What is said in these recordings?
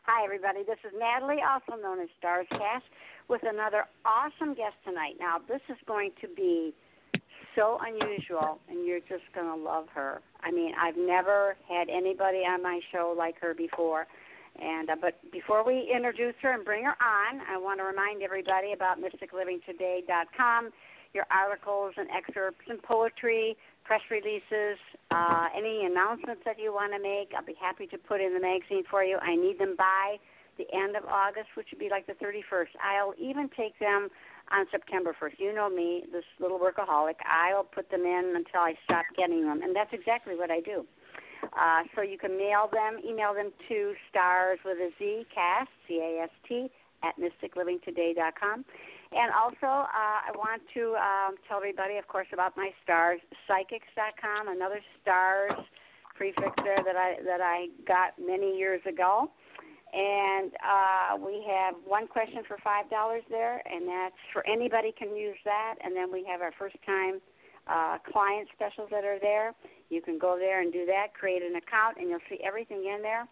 Hi, everybody. This is Natalie, also known as Stars Cast, with another awesome guest tonight. Now, this is going to be so unusual, and you're just going to love her. I mean, I've never had anybody on my show like her before. But before we introduce her and bring her on, I want to remind everybody about mysticlivingtoday.com, your articles and excerpts and poetry, press releases, any announcements that you want to make. I'll be happy to put in the magazine for you. I need them by the end of August, which would be like the 31st. I'll even take them on September 1st. You know me, this little workaholic. I'll put them in until I stop getting them, and that's exactly what I do. So you can email them to stars with a Z, cast, C-A-S-T, at mysticlivingtoday.com. And also, I want to tell everybody, of course, about my stars, psychics.com, another stars prefix there that I got many years ago. And we have one question for $5 there, and that's for anybody can use that. And then we have our first-time client specials that are there. You can go there and do that, create an account, and you'll see everything in there.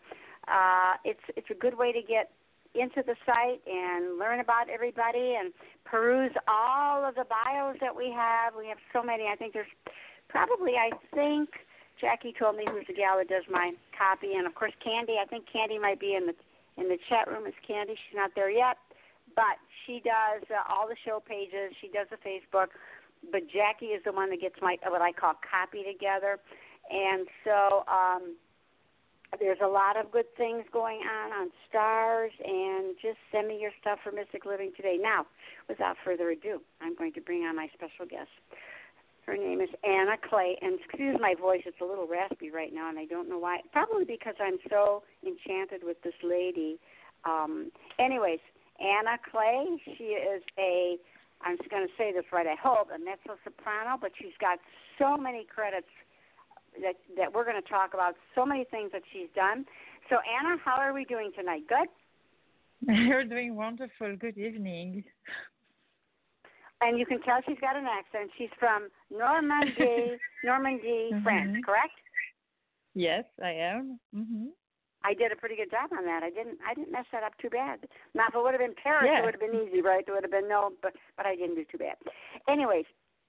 It's a good way to get into the site and learn about everybody and peruse all of the bios that we have. We have so many. I think there's probably, Jackie told me who's the gal that does my copy, and of course Candy. I think Candy might be in the chat room. Is Candy? She's not there yet, but she does all the show pages. She does the Facebook, but Jackie is the one that gets my what I call copy together, and so. There's a lot of good things going on Stars, and just send me your stuff for Mystic Living Today. Now, without further ado, I'm going to bring on my special guest. Her name is Anna Clay, and excuse my voice, it's a little raspy right now, and I don't know why. Probably because I'm so enchanted with this lady. Anyways, Anna Clay, she is I'm just going to say this right, I hope, a mezzo-soprano, but she's got so many credits that we're going to talk about, so many things that she's done. So, Anna, how are we doing tonight? Good? You're doing wonderful. Good evening. And you can tell she's got an accent. She's from Normandy, France, correct? Yes, I am. Mm-hmm. I did a pretty good job on that. I didn't mess that up too bad. Now, if it would have been Paris, It would have been easy, right? It would have been but I didn't do too bad. Anyways,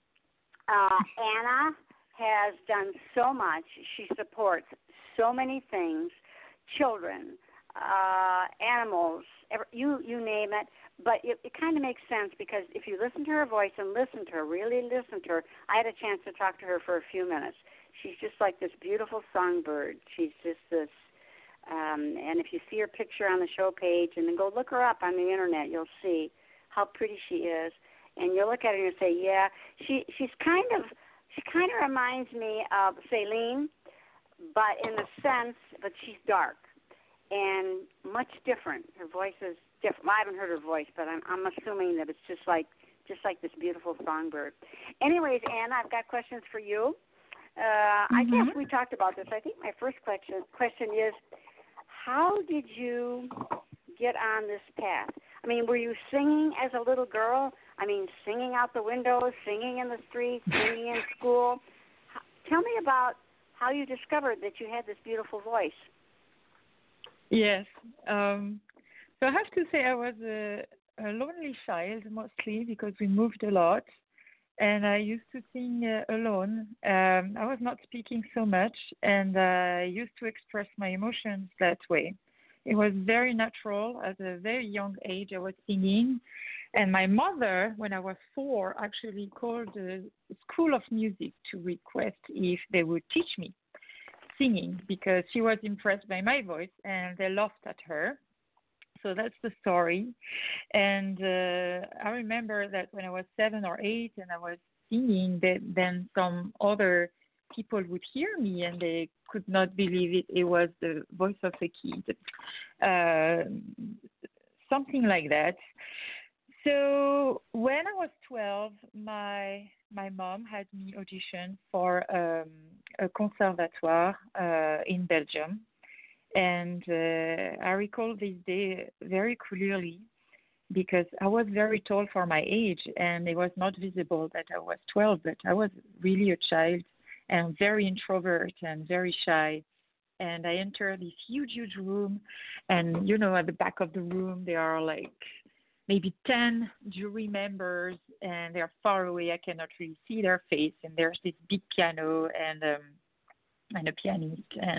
Anna has done so much. She supports so many things, children, animals, you name it. But it kind of makes sense because if you listen to her voice and really listen to her, I had a chance to talk to her for a few minutes. She's just like this beautiful songbird. She's just this, and if you see her picture on the show page and then go look her up on the internet, you'll see how pretty she is. And you'll look at her and say, yeah, she kind of reminds me of Celine, but but she's dark and much different. Her voice is different. Well, I haven't heard her voice, but I'm assuming that it's just like this beautiful songbird. Anyways, Anna, I've got questions for you. I guess we talked about this. I think my first question is, how did you get on this path? I mean, were you singing as a little girl? I mean, singing out the windows, singing in the streets, singing in school. Tell me about how you discovered that you had this beautiful voice. Yes. So I have to say I was a lonely child mostly because we moved a lot, and I used to sing alone. I was not speaking so much, and I used to express my emotions that way. It was very natural. At a very young age, I was singing. And my mother, when I was 4, actually called the School of Music to request if they would teach me singing because she was impressed by my voice and they laughed at her. So that's the story. And I remember that when I was 7 or 8 and I was singing, then some other people would hear me and they could not believe it was the voice of a kid, something like that. So when I was 12, my mom had me audition for a conservatoire in Belgium, and I recall this day very clearly because I was very tall for my age, and it was not visible that I was 12, but I was really a child and very introvert and very shy. and I enter this huge room, and at the back of the room there are like maybe 10 jury members, and they're far away. I cannot really see their face, and there's this big piano and a pianist,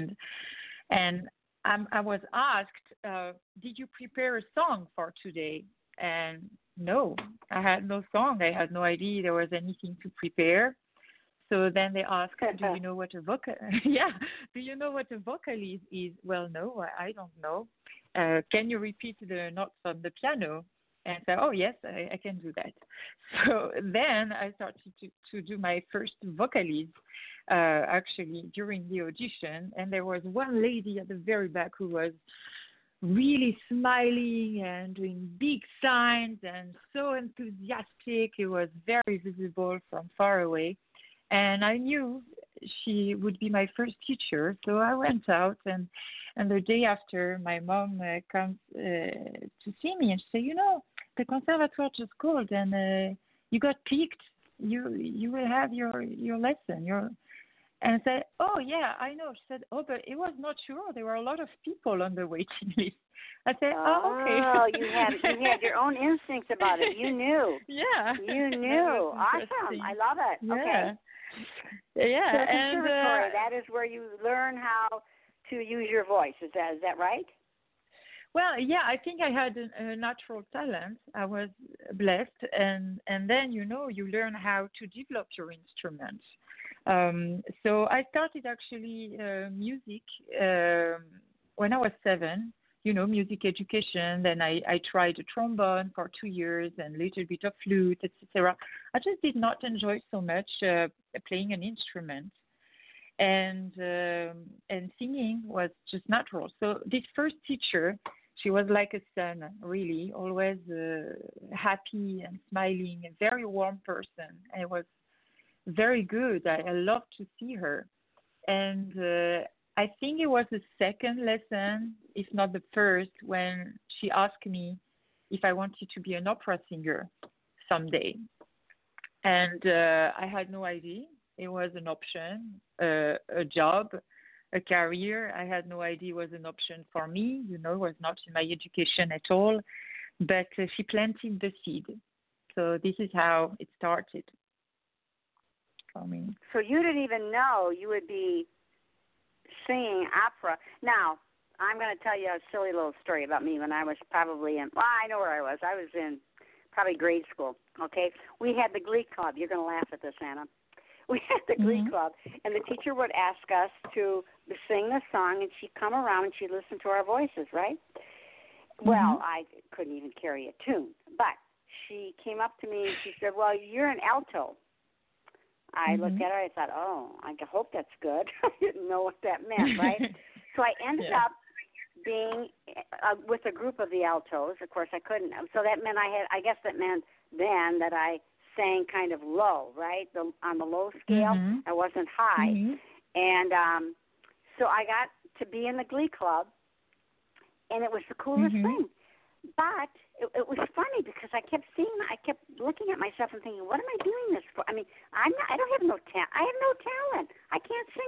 and I was asked, did you prepare a song for today? And no, I had no song. I had no idea there was anything to prepare. So then they asked, do you know what a vocal? Yeah, do you know what a vocalist is? Well, no, I don't know. Can you repeat the notes on the piano? And I said, oh yes, I can do that. So then I started to do my first vocalist, actually during the audition, and there was one lady at the very back who was really smiling and doing big signs and so enthusiastic. It was very visible from far away. And I knew she would be my first teacher. So I went out, and the day after, my mom comes to see me, and she said, the conservatoire just called, and you got picked. You will have your lesson. And I said, oh, yeah, I know. She said, oh, but it was not sure. There were a lot of people on the waiting list. I said, oh, okay. Oh, you had your own instincts about it. You knew. Yeah. You knew. Awesome. I love it. Yeah. Okay. Yeah. So the conservatory, that is where you learn how to use your voice. Is that right? Well, yeah, I think I had a natural talent. I was blessed, and then you learn how to develop your instrument. So I started actually music when I was 7. Music education. Then I tried the trombone for 2 years and a little bit of flute, etc. I just did not enjoy so much playing an instrument, and singing was just natural. So this first teacher, she was like a son, really, always happy and smiling, a very warm person. And it was very good. I loved to see her. And I think it was the second lesson, if not the first, when she asked me if I wanted to be an opera singer someday. And I had no idea. It was an option, a job, a career. I had no idea it was an option for me. It was not in my education at all. But she planted the seed. So this is how it started for me. So you didn't even know you would be singing opera. Now, I'm going to tell you a silly little story about me when I was probably I know where I was. I was in probably grade school, okay? We had the Glee Club. You're going to laugh at this, Anna. We had the Glee Club, and the teacher would ask us to sing the song, and she'd come around and she'd listen to our voices, right? Well, I couldn't even carry a tune, but she came up to me and she said, well, you're an alto. I looked at her, I thought, oh, I hope that's good. I didn't know what that meant, right? So I ended up being with a group of the altos. Of course, I couldn't. So that meant I guess that meant then that I sang kind of low, right? On the low scale. I wasn't high. And so I got to be in the Glee Club, and it was the coolest thing. But it was funny because I kept looking at myself and thinking, what am I doing this for? I mean, I don't have no talent. I have no talent. I can't sing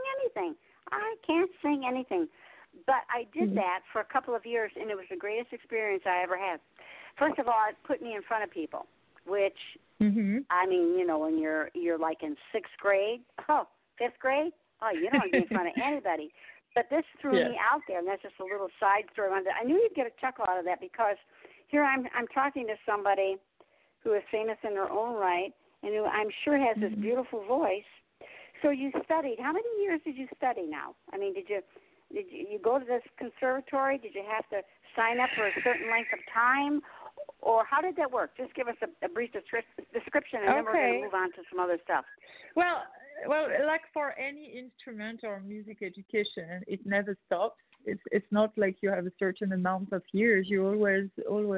anything. But I did that for a couple of years, and it was the greatest experience I ever had. First of all, it put me in front of people, which, I mean, when you're like in 6th grade, 5th grade, you don't want to be in front of anybody. But this threw me out there, and that's just a little side story. I knew you'd get a chuckle out of that because here I'm talking to somebody who is famous in their own right and who I'm sure has this beautiful voice. So you studied. How many years did you study now? I mean, did you go to this conservatory? Did you have to sign up for a certain length of time? Or how did that work? Just give us a brief description, and then we're going to move on to some other stuff. Well, like for any instrument or music education, it never stops. It's not like you have a certain amount of years. You're always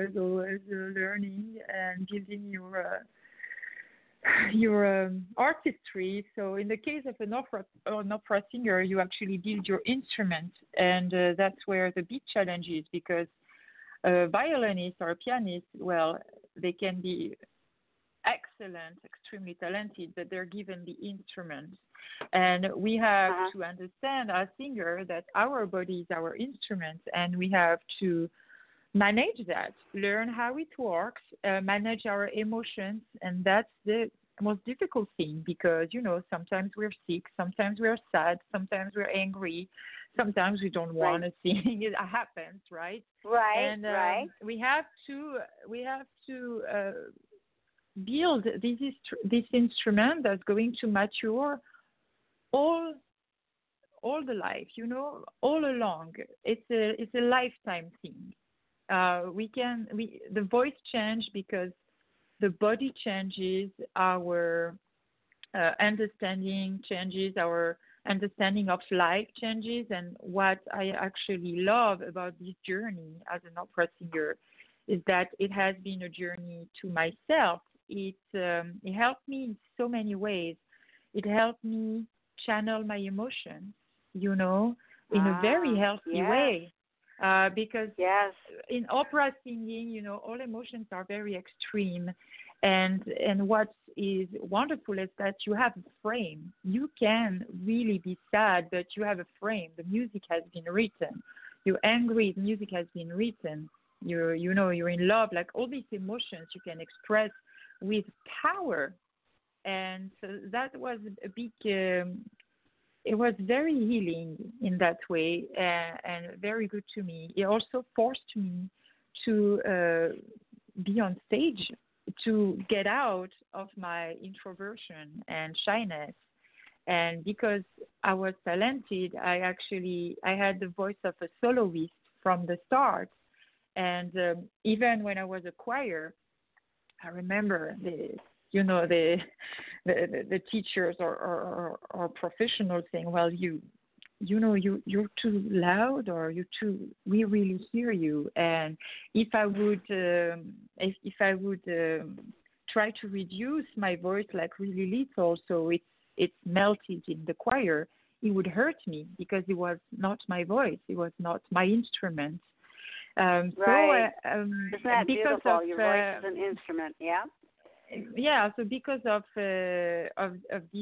learning and building your artistry. So in the case of an opera singer, you actually build your instrument, and that's where the big challenge is, because a violinist or a pianist, well, they can be excellent, extremely talented, but they're given the instrument. And we have Uh-huh. to understand as singer that our body is our instrument, and we have to manage that, learn how it works, manage our emotions, and that's the most difficult thing because sometimes we're sick, sometimes we're sad, sometimes we're angry, sometimes we don't want Right. to sing. It happens, right? Right. And Right. we have to build this instrument that's going to mature all the life, all along. It's a lifetime thing. The voice change because the body changes, our understanding changes, our understanding of life changes. And what I actually love about this journey as an opera singer is that it has been a journey to myself. It helped me in so many ways. It helped me channel my emotions, in a very healthy Yes. way. Because Yes. in opera singing, all emotions are very extreme, and what is wonderful is that you have a frame. You can really be sad, but you have a frame. The music has been written. You're angry, the music has been written. You're in love. Like all these emotions, you can express with power, and so that was a big. It was very healing in that way, and very good to me. It also forced me to be on stage, to get out of my introversion and shyness. And because I was talented, I had the voice of a soloist from the start. And even when I was a choir, I remember the teachers or professionals saying, well, you're too loud, or we really hear you. And if I would try to reduce my voice like really little, so it's melted in the choir, it would hurt me because it was not my voice, it was not my instrument. Right. So Isn't that because beautiful? of Your voice is an instrument. Yeah. yeah, so because of this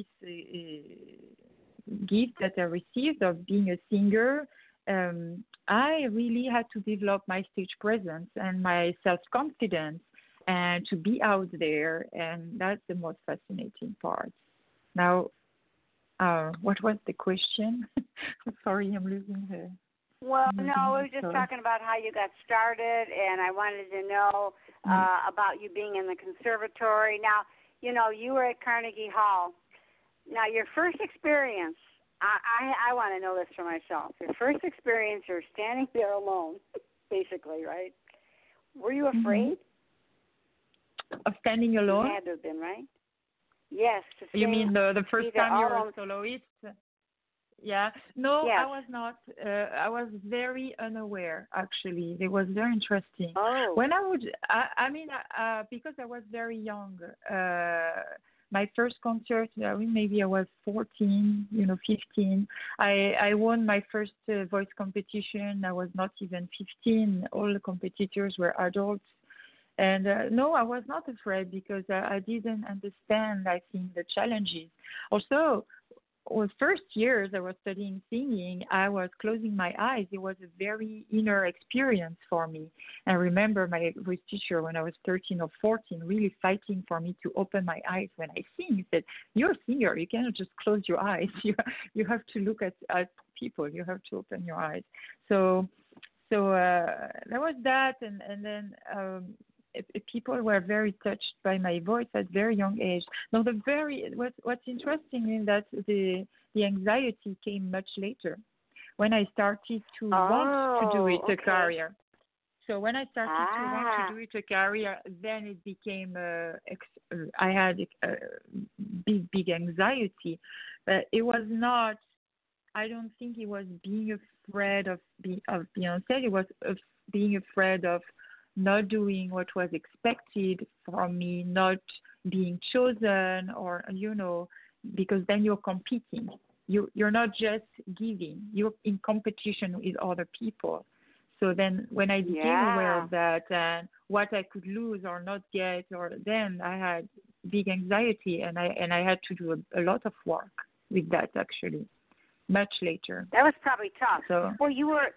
gift that I received of being a singer, I really had to develop my stage presence and my self confidence, and to be out there, and that's the most fascinating part. Now, what was the question? Sorry, I'm losing the. Well, I'm no, losing we the were just thought. talking about how you got started, and I wanted to know Mm. about you being in the conservatory. Now, you were at Carnegie Hall. Now, your first experience, I want to know this for myself. Your first experience, you're standing there alone, basically, right? Were you Mhm. afraid? Of standing You alone? had to have been, right? Yes, to You sing, mean the be first there time you're a alone. soloist? Yeah. No, I Yes. was not. I was very unaware, actually. It was very interesting. Oh. When I mean, because I was very young, my first concert, maybe I was 14, 15. I won my first voice competition. I was not even 15. All the competitors were adults. And no, I was not afraid because I didn't understand, I think, the challenges. Also, well, first years I was studying singing, I was closing my eyes. It was a very inner experience for me. I remember my voice teacher when I was 13 or 14 really fighting for me to open my eyes when I sing. He said, "You're a singer. You cannot just close your eyes. You have to look at people. You have to open your eyes." So there was that, and then people were very touched by my voice at very young age. Now, what's interesting is that the anxiety came much later, when I started to want to do Oh, it a okay. career. So when I started to want to do it a career, then it became I had a big anxiety, but it was not. I don't think it was being afraid of being on stage. It was being afraid of not doing what was expected from me, not being chosen, or because then you're competing. You're not just giving. You're in competition with other people. So then, when I became aware Yeah. of that and what I could lose or not get, or then I had big anxiety, and I had to do a lot of work. with that actually, much later. That was probably tough. So Well, you were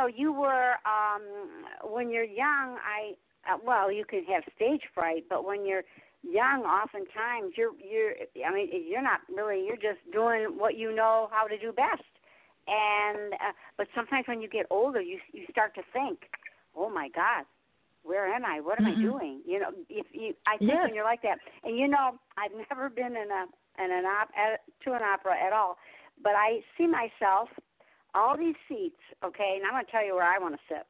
when you're young, well, you can have stage fright, but when you're young, oftentimes you're not really, you're just doing what you know how to do best. And but sometimes when you get older, you start to think, oh my God, where am I? What am I doing? I think when you're like that, and I've never been to an opera at all, but I see myself, all these seats, okay, and I'm going to tell you where I want to sit.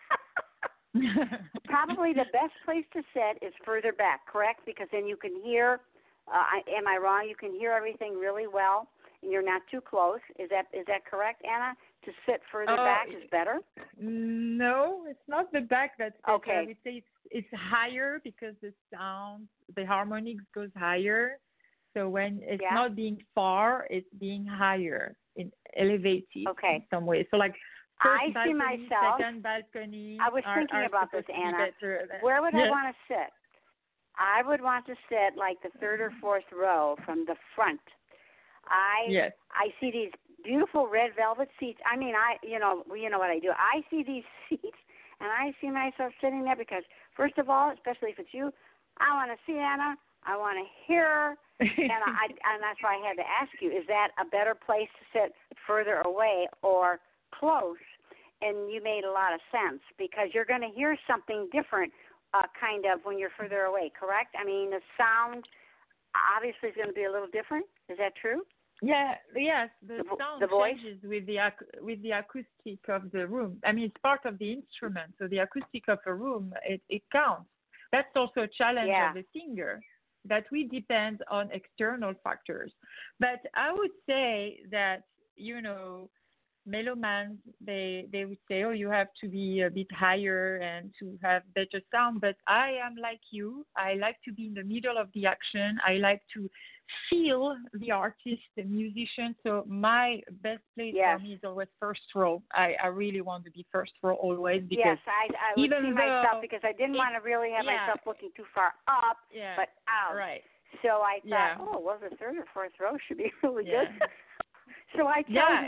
Probably the best place to sit is further back, correct? Because then you can hear, am I wrong? You can hear everything really well, and you're not too close. Is that correct, Anna? To sit further back is better? No, it's not the back that's better. Okay. I would say it's higher because the sound, the harmonics goes higher. So when it's not being far, it's being higher, elevated in some way. So like first I see balcony, myself, second balcony. I was thinking about this, Anna. Where would I want to sit? I would want to sit like the third or fourth row from the front. I see these beautiful red velvet seats. I mean, you know what I do. I see these seats, and I see myself sitting there because, first of all, especially if it's you, I want to see Anna. I want to hear her, and that's why I had to ask you: is that a better place to sit, further away or close? And you made a lot of sense because you're going to hear something different, kind of when you're further away. Correct? I mean, the sound obviously is going to be a little different. Is that true? Yeah, yes, the sound changes with the acoustic of the room. I mean, it's part of the instrument, so the acoustic of a room, it counts. That's also a challenge of the singer, that we depend on external factors. But I would say that, melomans, they would say, oh, you have to be a bit higher and to have better sound. But I am like you. I like to be in the middle of the action. I like to feel the artist, the musician. So my best place for me is always first row. I really want to be first row always. Because I would see myself because I didn't want to really have myself looking too far up, but out. Right. So I thought, the third or fourth row should be really good. So I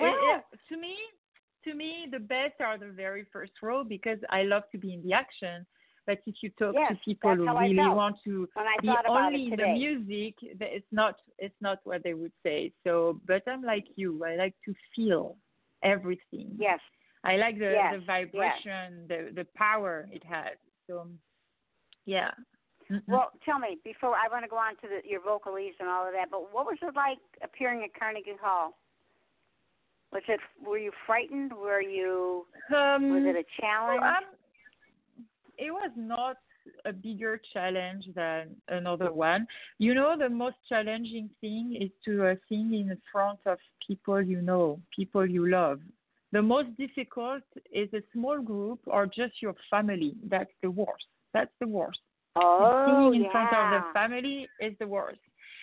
to me, the best are the very first row because I love to be in the action. But if you talk to people who really want to be only in the music, it's not what they would say. So, but I'm like you. I like to feel everything. Yes. I like the vibration, the power it has. So, yeah. Mm-hmm. Well, tell me, before I want to go on to your vocalese and all of that, but what was it like appearing at Carnegie Hall? Were you frightened? Was it a challenge? It was not a bigger challenge than another one. The most challenging thing is to sing in front of people people you love. The most difficult is a small group or just your family. That's the worst. Oh, singing in front of the family is the worst.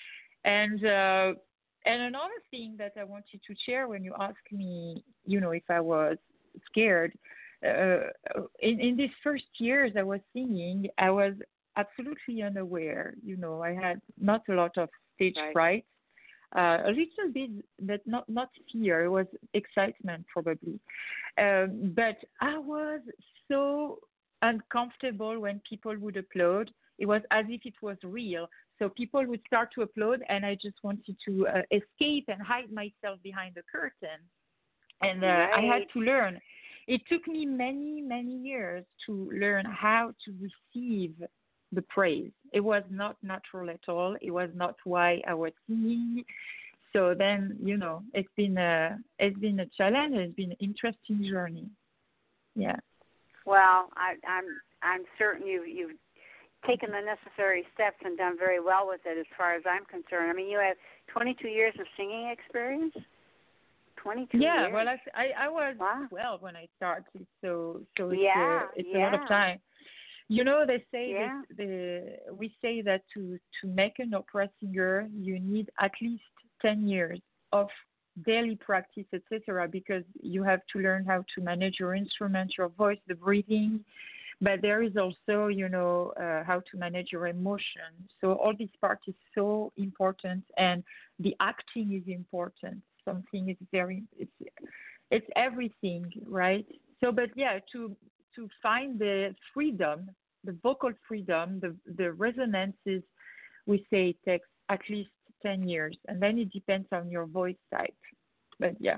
And another thing that I wanted to share when you asked me, if I was scared, in these first years I was singing, I was absolutely unaware. I had not a lot of stage fright, a little bit, but not fear. It was excitement probably. But I was so uncomfortable when people would applaud. It was as if it was real. So people would start to applaud, and I just wanted to escape and hide myself behind the curtain. And I had to learn. It took me many, many years to learn how to receive the praise. It was not natural at all. It was not why I was singing. So then, it's been a challenge. It's been an interesting journey. Yeah. Well, I'm certain you've taken the necessary steps and done very well with it as far as I'm concerned. I mean, you have 22 years of singing experience? 22 years? Yeah, well, I was 12 when I started, so it's a lot of time. They say we say that to make an opera singer, you need at least 10 years of daily practice, etc., because you have to learn how to manage your instrument, your voice, the breathing, but there is also, how to manage your emotions. So all this part is so important, and the acting is important. Something is it's everything, right? So, but yeah, to find the freedom, the vocal freedom, the resonances, we say it takes at least 10 years, and then it depends on your voice type. But yeah,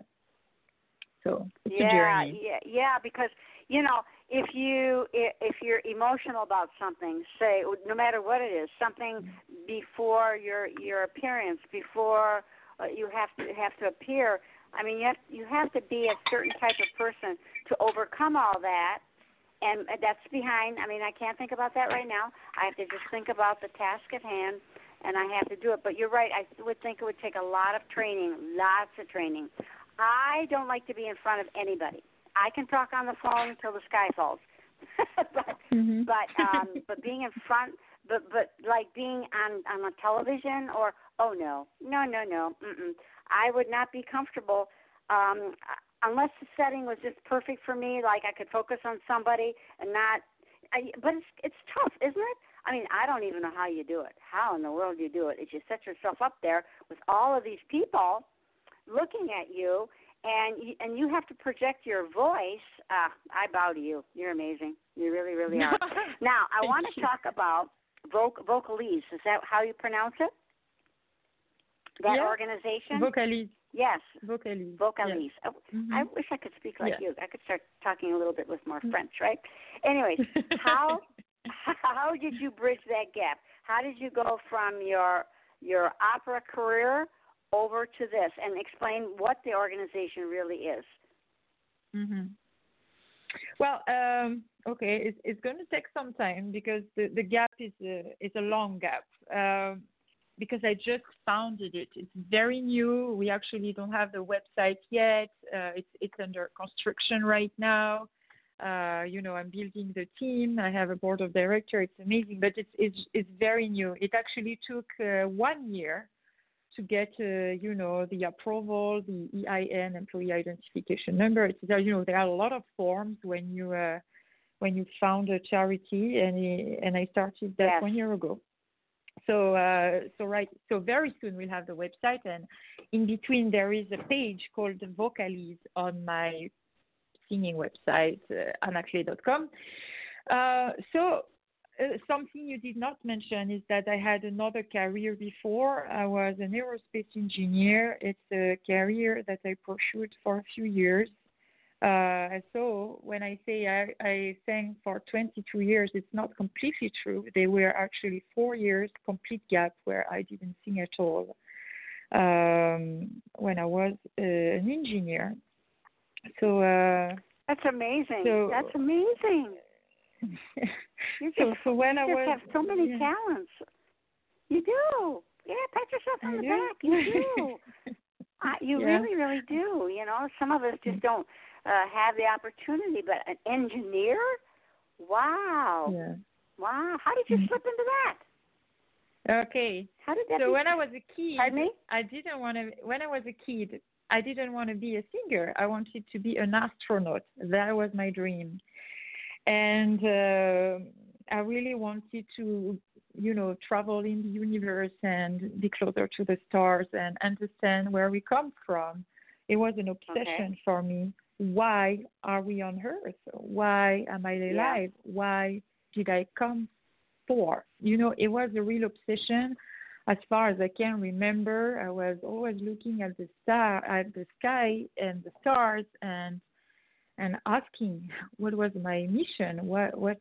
so it's a journey. Yeah, because if you're emotional about something, say no matter what it is, something before your appearance, before you have to appear. I mean, you have to be a certain type of person to overcome all that, and that's behind. I mean, I can't think about that right now. I have to just think about the task at hand, and I have to do it. But you're right. I would think it would take a lot of training, lots of training. I don't like to be in front of anybody. I can talk on the phone until the sky falls, but being in front, but like being on a television or no. I would not be comfortable unless the setting was just perfect for me. Like I could focus on somebody and not. But it's tough, isn't it? I mean, I don't even know how you do it. How in the world do you do it? Is you set yourself up there with all of these people looking at you, and you have to project your voice. I bow to you. You're amazing. You really, really are. Now, I want to talk about Vocalise. Is that how you pronounce it? That organization? Vocalise. Yes. Vocalise. Vocalise. Yes. I wish I could speak like you. I could start talking a little bit with more French, right? Anyways, how did you bridge that gap? How did you go from your opera career over to this, and explain what the organization really is? Mm-hmm. Well, okay, it's going to take some time because the gap is a long gap. Because I just founded it. It's very new. We actually don't have the website yet. It's under construction right now. I'm building the team. I have a board of directors. It's amazing, but it's very new. It actually took 1 year to get the approval, the EIN, employee identification number. There are a lot of forms when you found a charity, and I started that 1 year ago. So very soon we'll have the website, and in between there is a page called Vocalise on my singing website, annaclé.com. Something you did not mention is that I had another career before. I was an aerospace engineer. It's a career that I pursued for a few years. So when I say I sang for 22 years, it's not completely true. They were actually 4 years complete gap where I didn't sing at all when I was an engineer. So that's amazing. That's amazing. You have so many talents. You do. Yeah, pat yourself on the back. You do. You really, really do. Some of us just don't have the opportunity, but an engineer? Wow. Yeah. Wow. How did you slip into that? Okay. How did that So when I was a kid, Pardon me? When I was a kid, I didn't want to be a singer. I wanted to be an astronaut. That was my dream. And I really wanted to, travel in the universe and be closer to the stars and understand where we come from. It was an obsession for me. Why are we on Earth? Why am I alive? Why did I come for? It was a real obsession. As far as I can remember, I was always looking at the sky and the stars and asking what was my mission, what why,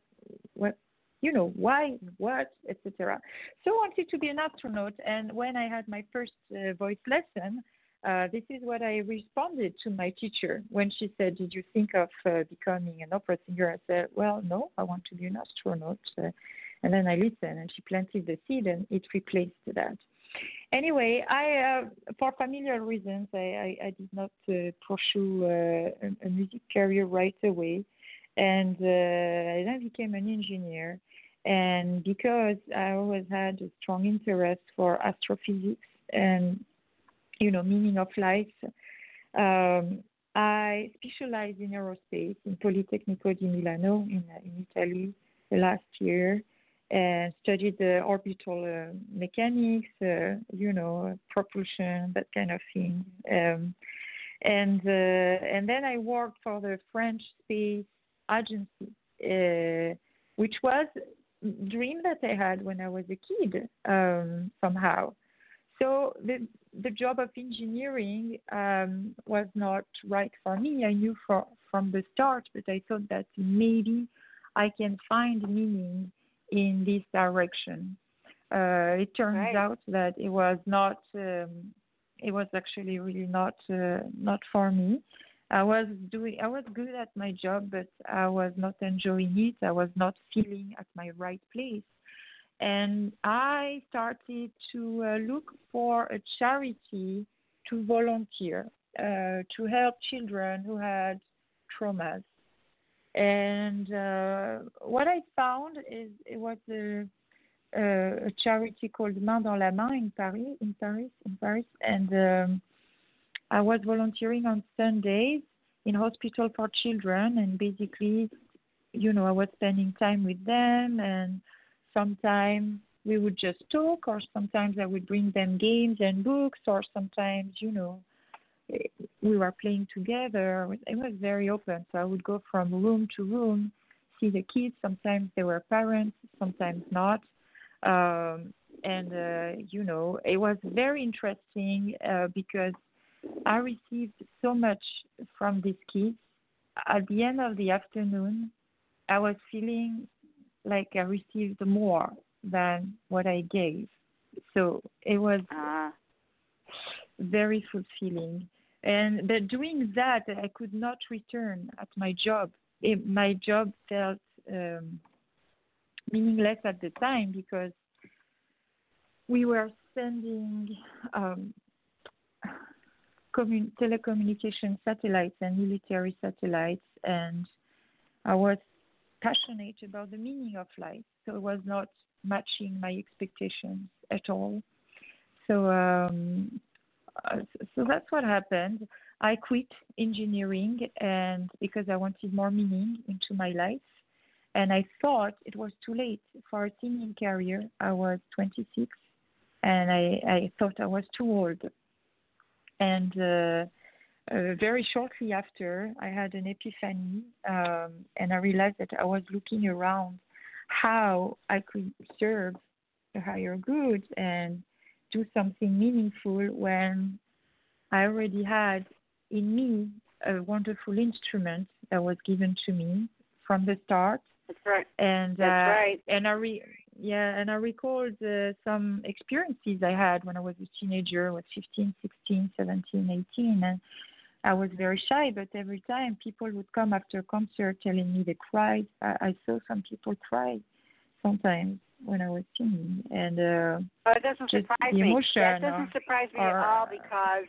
what, etc. So I wanted to be an astronaut, and when I had my first voice lesson, this is what I responded to my teacher when she said, "Did you think of becoming an opera singer?" I said, "Well, no, I want to be an astronaut." And then I listened, and she planted the seed, and it replaced that. Anyway, for familiar reasons, I did not pursue a music career right away, and I then became an engineer. And because I always had a strong interest for astrophysics and meaning of life, I specialized in aerospace in Politecnico di Milano in Italy last year and studied orbital mechanics, propulsion, that kind of thing. And then I worked for the French Space Agency, which was a dream that I had when I was a kid, somehow. So the job of engineering was not right for me. I knew from the start, but I thought that maybe I can find meaning in this direction. It turns out that it was not. It was actually really not for me. I was good at my job, but I was not enjoying it. I was not feeling at my right place. And I started to look for a charity to volunteer, to help children who had traumas. And what I found is it was a charity called Main dans la Main in Paris. And I was volunteering on Sundays in hospital for children, and basically, I was spending time with them, and sometimes we would just talk, or sometimes I would bring them games and books, or sometimes, we were playing together. It was very open, so I would go from room to room, see the kids. Sometimes they were parents, sometimes not. It was very interesting because I received so much from these kids. At the end of the afternoon, I was feeling like I received more than what I gave. So it was very fulfilling. But doing that, I could not return at my job. My job felt meaningless at the time because we were sending telecommunication satellites and military satellites, and I was passionate about the meaning of life, so it was not matching my expectations at all. So that's what happened. I quit engineering, and because I wanted more meaning into my life, and I thought it was too late for a singing career. I was 26, and I thought I was too old. And very shortly after, I had an epiphany, and I realized that I was looking around how I could serve the higher good and do something meaningful when I already had in me a wonderful instrument that was given to me from the start. That's right. And that's right. And I recalled some experiences I had when I was a teenager, I was 15, 16, 17, 18, and I was very shy, but every time people would come after a concert telling me they cried. I saw some people cry sometimes when I was singing, and it doesn't surprise me. That doesn't surprise me at all, because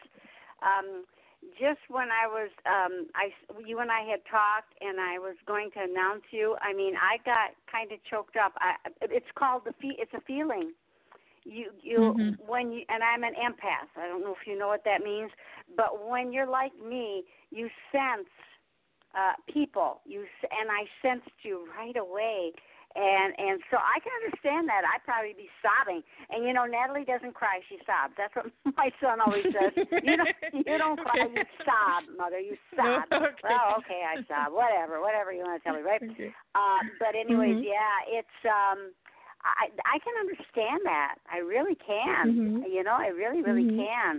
just when I was, you and I had talked, and I was going to announce you. I mean, I got kind of choked up. It's called it's a feeling. When you, and I'm an empath. I don't know if you know what that means, but when you're like me, you sense people. And I sensed you right away. And so I can understand that. I'd probably be sobbing. And Natalie doesn't cry; she sobs. That's what my son always says. You don't cry, you sob, Mother. You sob. Okay. Well, okay, I sob. Whatever you want to tell me, right? Okay. But anyways, yeah, it's I can understand that. I really can. I really can.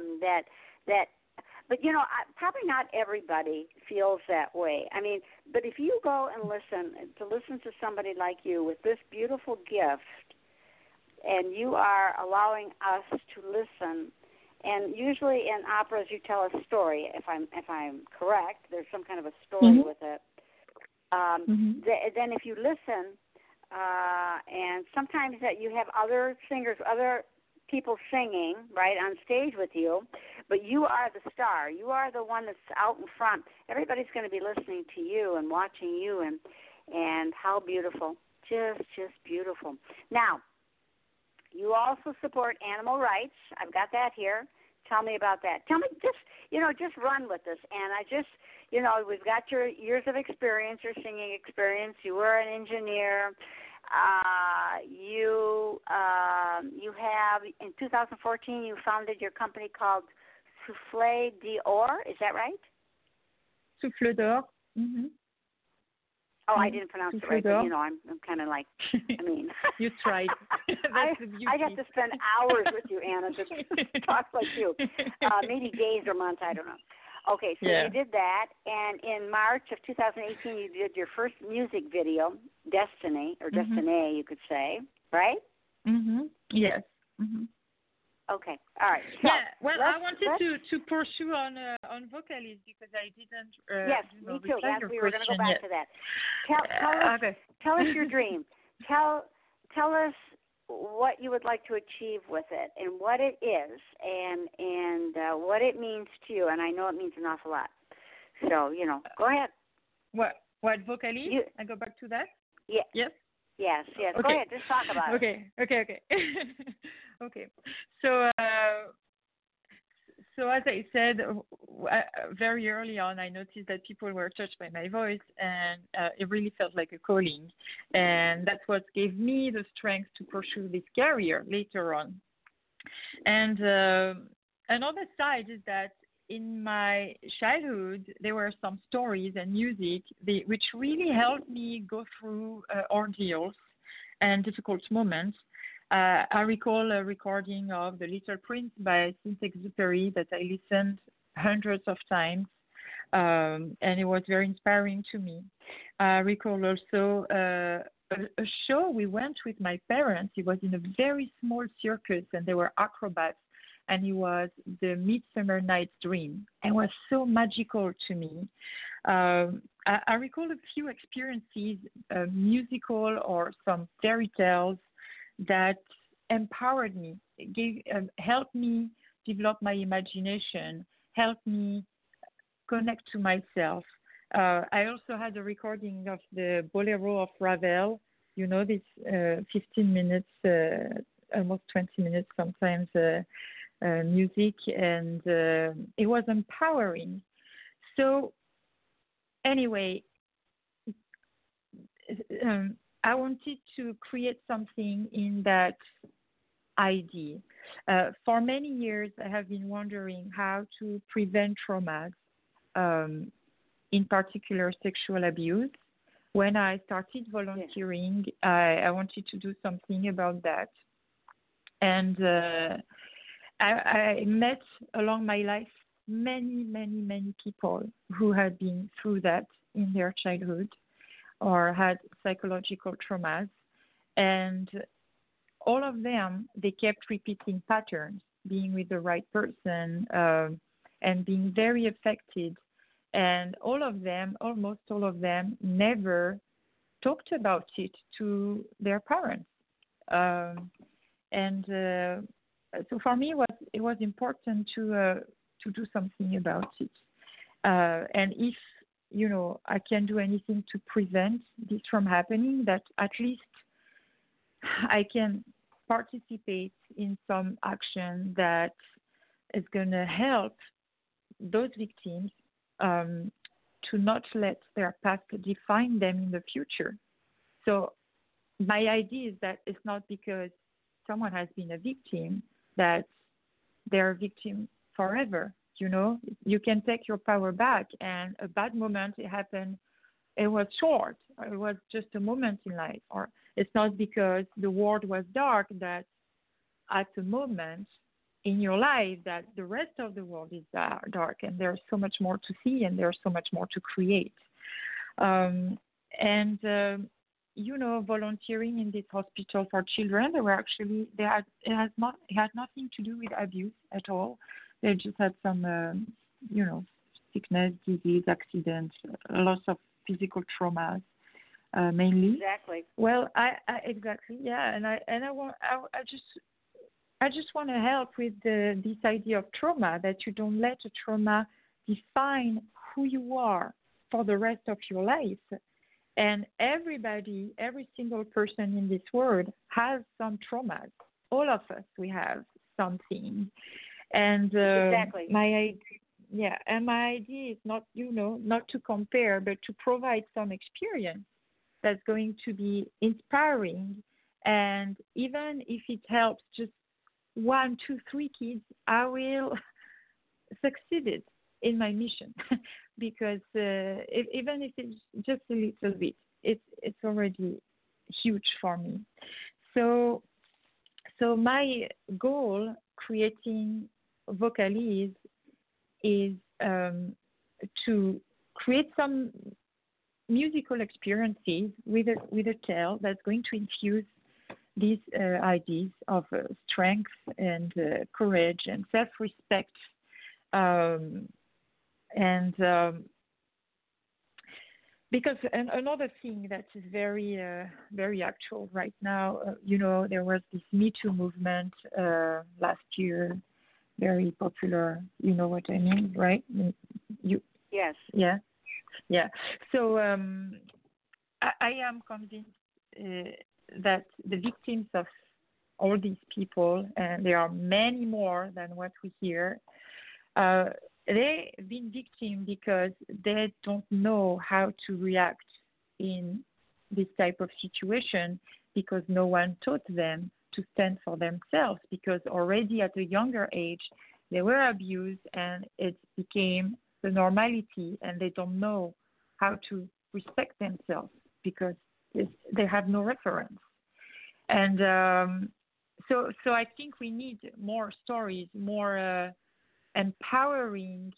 But probably not everybody feels that way. I mean, but if you go and listen to somebody like you with this beautiful gift, and you are allowing us to listen, and usually in operas you tell a story. If I'm correct, there's some kind of a story with it. Then if you listen, and sometimes that you have other singers, other people singing right on stage with you, but you are the star. You are the one that's out in front. Everybody's going to be listening to you and watching you, and how beautiful, just beautiful. Now, you also support animal rights. I've got that here. Tell me about that. Tell me, just run with this. And we've got your years of experience, your singing experience. You were an engineer. You have, in 2014, you founded your company called Souffle d'Or. Is that right? Souffle d'Or. Mm-hmm. Oh, I didn't pronounce it right, but I'm kind of like, You tried. That's the beauty. I'd have to spend hours with you, Anna, to talk like you. Maybe days or months, I don't know. Okay, so you did that, and in March of 2018, you did your first music video, Destiny, or Destiny, you could say, right? Mm-hmm. Yes. Mm-hmm. Okay, all right. So I wanted to pursue on vocalist because I didn't. Yes, me too. We were going to go back to that. Tell us your dream. Tell us what you would like to achieve with it, and what it is, and what it means to you. And I know it means an awful lot. So go ahead. What vocalist? I go back to that. Yeah. Yes. Yes. Okay. Go ahead. Just talk about it. Okay. Okay. So as I said, very early on, I noticed that people were touched by my voice, and it really felt like a calling. And that's what gave me the strength to pursue this career later on. And another side is that in my childhood, there were some stories and music which really helped me go through ordeals and difficult moments. I recall a recording of The Little Prince by Saint-Exupéry that I listened hundreds of times, and it was very inspiring to me. I recall also a show we went with my parents. It was in a very small circus, and there were acrobats, and it was the Midsummer Night's Dream. It was so magical to me. I recall a few experiences, musical or some fairy tales, that empowered me, helped me develop my imagination, helped me connect to myself. I also had a recording of the Bolero of Ravel, this 15 minutes, almost 20 minutes sometimes music, and it was empowering. So anyway, I wanted to create something in that idea. For many years, I have been wondering how to prevent traumas, in particular sexual abuse. When I started volunteering, I wanted to do something about that. And I met along my life many people who had been through that in their childhood or had psychological traumas, and all of them, they kept repeating patterns, being with the right person, and being very affected. And almost all of them, never talked about it to their parents. So for me, it was important to do something about it. And if I can do anything to prevent this from happening, that at least I can participate in some action that is going to help those victims to not let their past define them in the future. So my idea is that it's not because someone has been a victim that they're a victim forever. You can take your power back, and a bad moment, it happened, it was short, or it was just a moment in life, or it's not because the world was dark that at a moment in your life that the rest of the world is dark, and there's so much more to see, and there's so much more to create. Volunteering in this hospital for children, it had nothing to do with abuse at all. They just had some, sickness, disease, accidents, lots of physical traumas, mainly. Exactly. Well, exactly, yeah. And I just want to help with this idea of trauma, that you don't let a trauma define who you are for the rest of your life. And everybody, every single person in this world has some traumas. All of us, we have something. And Exactly. my idea is not, not to compare, but to provide some experience that's going to be inspiring. And even if it helps just one, two, three kids, I will succeed in my mission because even if it's just a little bit, it's already huge for me. So my goal creating Vocalize is to create some musical experiences with a tale that's going to infuse these ideas of strength and courage and self-respect, and because another thing that is very very actual right now, there was this Me Too movement last year, very popular. You know what I mean, right? You Yes. Yeah. So I am convinced that the victims of all these people, and there are many more than what we hear, they've been victims because they don't know how to react in this type of situation, because no one taught them to stand for themselves, because already at a younger age they were abused and it became the normality, and they don't know how to respect themselves because they have no reference. And so I think we need more stories, more empowering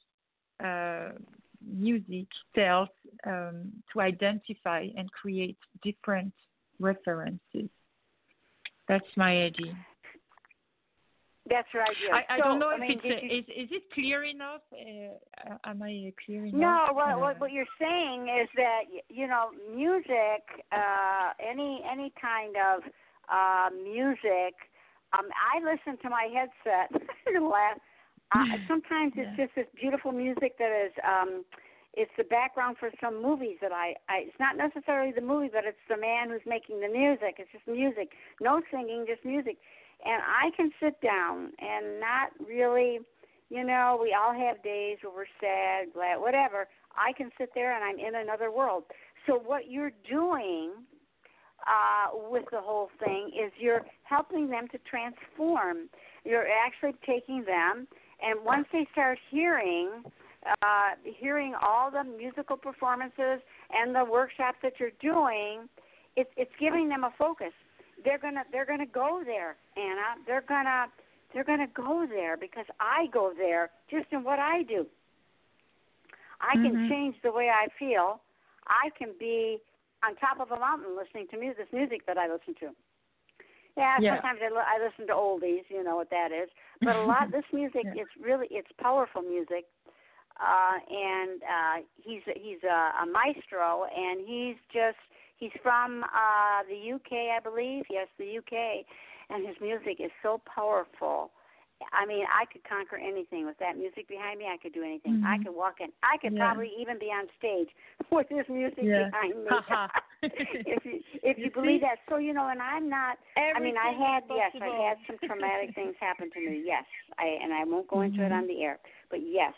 music styles to identify and create different references. That's my idea. That's your idea. I don't know if is it clear enough? Am I clear enough? No, what you're saying is that music, any kind of music. I listen to my headset. Sometimes it's just this beautiful music that is. It's the background for some movies that I. It's not necessarily the movie, but it's the man who's making the music. It's just music, no singing, just music. And I can sit down and not really, we all have days where we're sad, glad, whatever. I can sit there and I'm in another world. So what you're doing with the whole thing is you're helping them to transform. You're actually taking them, and once they start hearing all the musical performances and the workshops that you're doing, it's giving them a focus. They're gonna go there, Anna. They're gonna go there because I go there just in what I do. I can change the way I feel. I can be on top of a mountain listening to this music that I listen to. Yeah. Sometimes I listen to oldies. You know what that is. But a lot this music is it's powerful music. And he's a maestro, and he's from the UK, I believe. Yes, the UK, and his music is so powerful. I mean, I could conquer anything with that music behind me. I could do anything. I could walk in. I could probably even be on stage with this music behind me. if you believe that. So and I'm not. I mean, I had some traumatic things happen to me. Yes, I won't go into it on the air. But yes,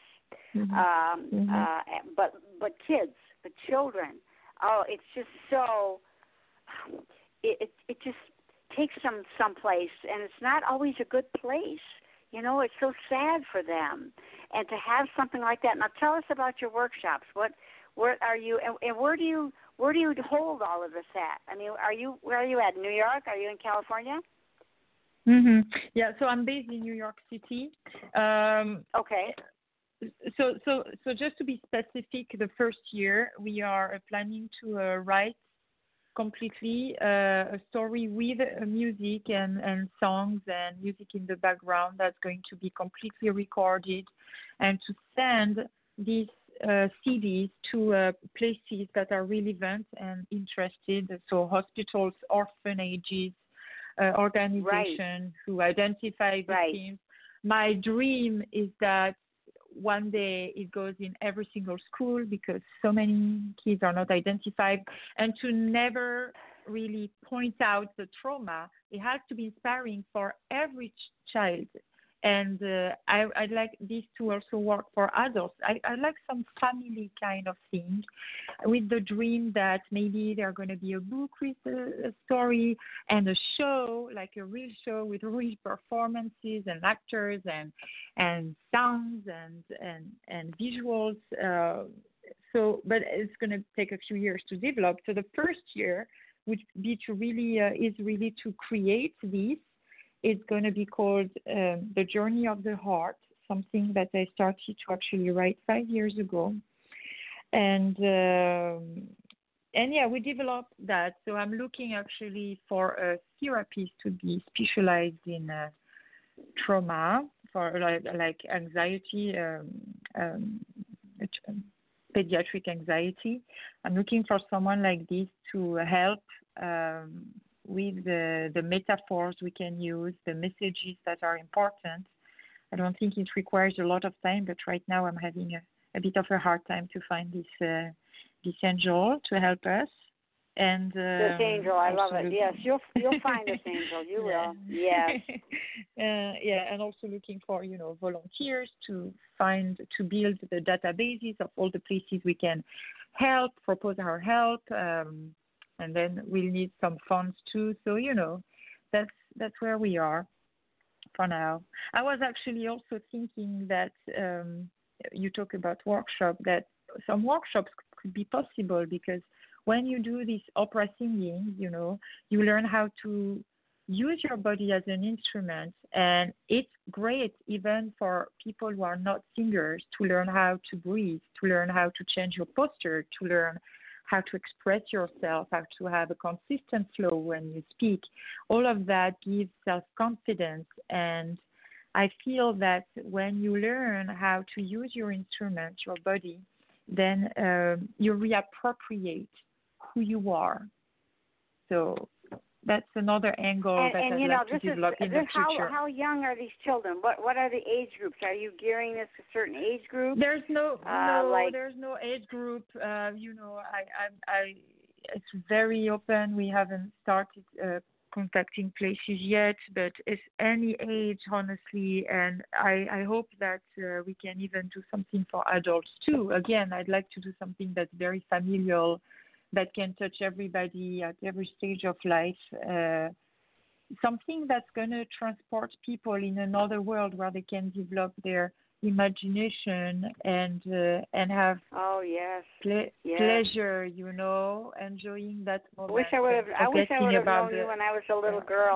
but children. Oh, it's just so. It just takes them someplace, and it's not always a good place. It's so sad for them, and to have something like that. Now, tell us about your workshops. Where are you, and where do you hold all of this at? I mean, where are you at? New York? Are you in California? Yeah, so I'm based in New York City. Okay. So just to be specific, the first year we are planning to write completely a story with music and songs and music in the background that's going to be completely recorded, and to send these CDs to places that are relevant and interested, so hospitals, orphanages, organizations who identify victims. My dream is that one day it goes in every single school, because so many kids are not identified, and to never really point out the trauma. It has to be inspiring for every child And I'd like this to also work for adults. I like some family kind of thing with the dream that maybe there's going to be a book with a story and a show, like a real show with real performances and actors and sounds and visuals. But it's going to take a few years to develop. So the first year would be to really is really to create this. It's going to be called The Journey of the Heart, something that I started to actually write 5 years ago. And yeah, we developed that. So I'm looking actually for a therapist to be specialized in trauma for like anxiety, pediatric anxiety. I'm looking for someone like this to help with the metaphors we can use, the messages that are important. I don't think it requires a lot of time, but right now I'm having a bit of a hard time to find this angel to help us. And this angel, I love it. Yes, you'll find this angel. You will. Yes. Yeah, and also looking for volunteers to build the databases of all the places we can help, propose our help, and then we'll need some funds too. So that's where we are for now. I was actually also thinking that you talk about workshop, that some workshops could be possible, because when you do this opera singing, you learn how to use your body as an instrument. And it's great even for people who are not singers to learn how to breathe, to learn how to change your posture, to learn how to express yourself, how to have a consistent flow when you speak. All of that gives self-confidence. And I feel that when you learn how to use your instrument, your body, then you reappropriate who you are. So that's another angle that I'd like to develop in the future. How young are these children? What are the age groups? Are you gearing this to certain age groups? There's no age group. It's very open. We haven't started contacting places yet, but it's any age, honestly. And I hope that we can even do something for adults too. Again, I'd like to do something that's very familial, that can touch everybody at every stage of life. Something that's going to transport people in another world where they can develop their imagination and have pleasure, enjoying that moment. I wish I would have known you when I was a little girl.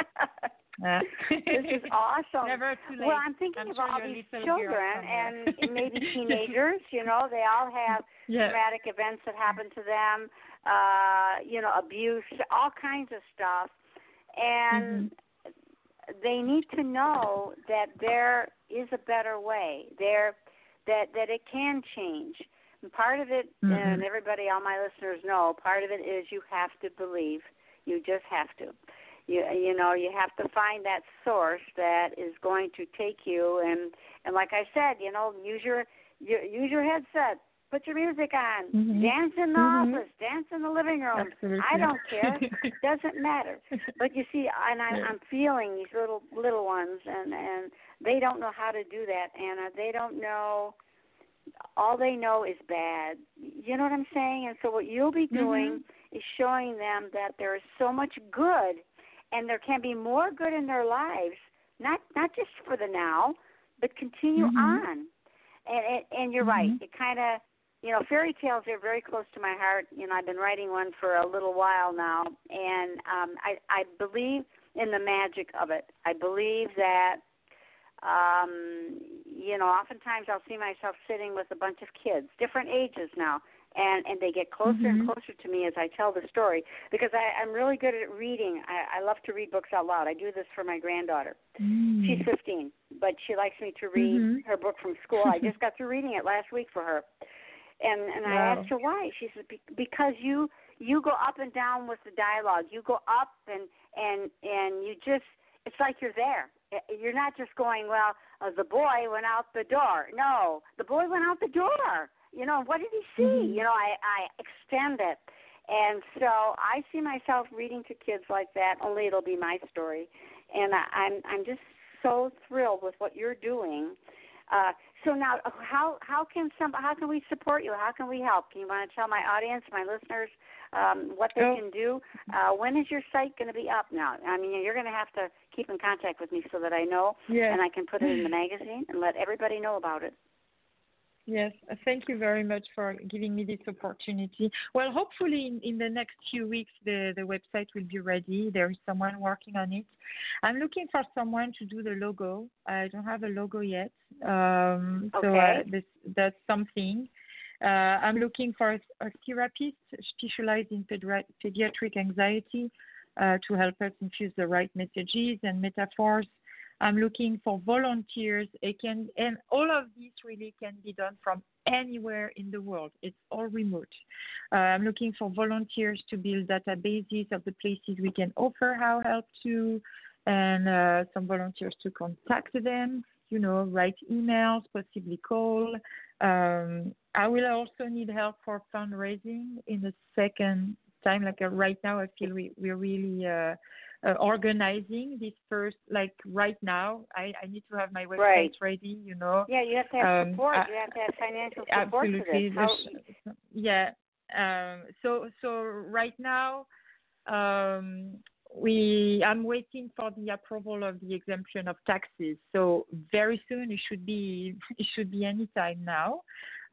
This is awesome. Never too late. Well, I'm thinking of all these children and maybe teenagers. They all have traumatic events that happen to them, abuse, all kinds of stuff. And they need to know that there is a better way, that it can change. And part of it, and everybody, all my listeners know, part of it is you have to believe. You just have to. You have to find that source that is going to take you, and like I said, use your headset, put your music on, dance in the office, dance in the living room. Absolutely. I don't care, doesn't matter. But you see, and I'm feeling these little ones, and they don't know how to do that, Anna. They don't know. All they know is bad. You know what I'm saying? And so what you'll be doing is showing them that there is so much good. And there can be more good in their lives, not just for the now, but continue on. And you're right. It kind of, fairy tales are very close to my heart. I've been writing one for a little while now, and I believe in the magic of it. I believe that, oftentimes I'll see myself sitting with a bunch of kids, different ages now, and they get closer and closer to me as I tell the story, because I'm really good at reading. I love to read books out loud. I do this for my granddaughter. She's 15, but she likes me to read her book from school. I just got through reading it last week for her. And I asked her why. She said, because you go up and down with the dialogue. You go up and you just, it's like you're there. You're not just going, the boy went out the door. No, the boy went out the door. What did he see? I extend it. And so I see myself reading to kids like that, only it'll be my story. And I'm just so thrilled with what you're doing. So now, how can we support you? How can we help? Can you want to tell my audience, my listeners, what they can do? When is your site going to be up now? I mean, you're going to have to keep in contact with me so that I know, and I can put it in the magazine and let everybody know about it. Yes, thank you very much for giving me this opportunity. Well, hopefully in the next few weeks, the website will be ready. There is someone working on it. I'm looking for someone to do the logo. I don't have a logo yet. So that's something. I'm looking for a therapist specialized in pediatric anxiety to help us infuse the right messages and metaphors. I'm looking for volunteers. And all of this really can be done from anywhere in the world. It's all remote. I'm looking for volunteers to build databases of the places we can offer our help to, and some volunteers to contact them, write emails, possibly call. I will also need help for fundraising in the second time. Right now, I feel we're really organizing this first. Like right now, I need to have my website ready. Yeah, you have to have support. You have to have financial support absolutely. for this. Yeah. So right now, I'm waiting for the approval of the exemption of taxes. So very soon, it should be any time now.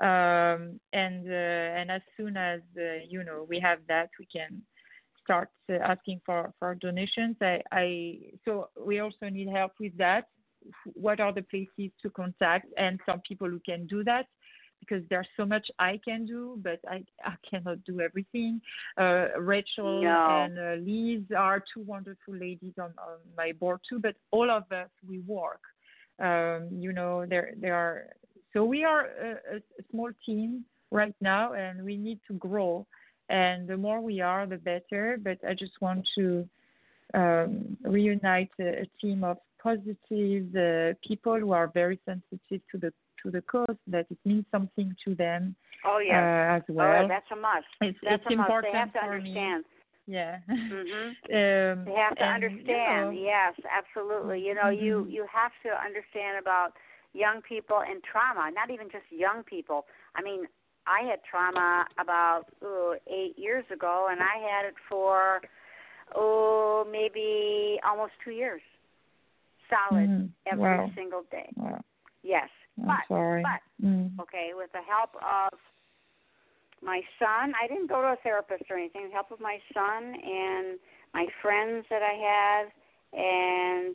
And as soon as we have that, we can start asking for donations. So we also need help with that. What are the places to contact, and some people who can do that, because there's so much I can do, but I cannot do everything. Rachel and Liz are two wonderful ladies on my board too, but all of us, we work. There are. So we are a small team right now, and we need to grow. And the more we are, the better. But I just want to reunite a team of positive people who are very sensitive to the cause, that it means something to them. Oh yeah, as well. Oh, that's a must. It's important they have to for understand. Me. Yeah. Mm-hmm. They have to understand. Yes, absolutely. You have to understand about young people and trauma. Not even just young people. I mean, I had trauma about 8 years ago, and I had it for maybe almost 2 years, solid every single day. Wow. Yes, I'm sorry. Okay, with the help of my son, I didn't go to a therapist or anything. With the help of my son and my friends that I have, and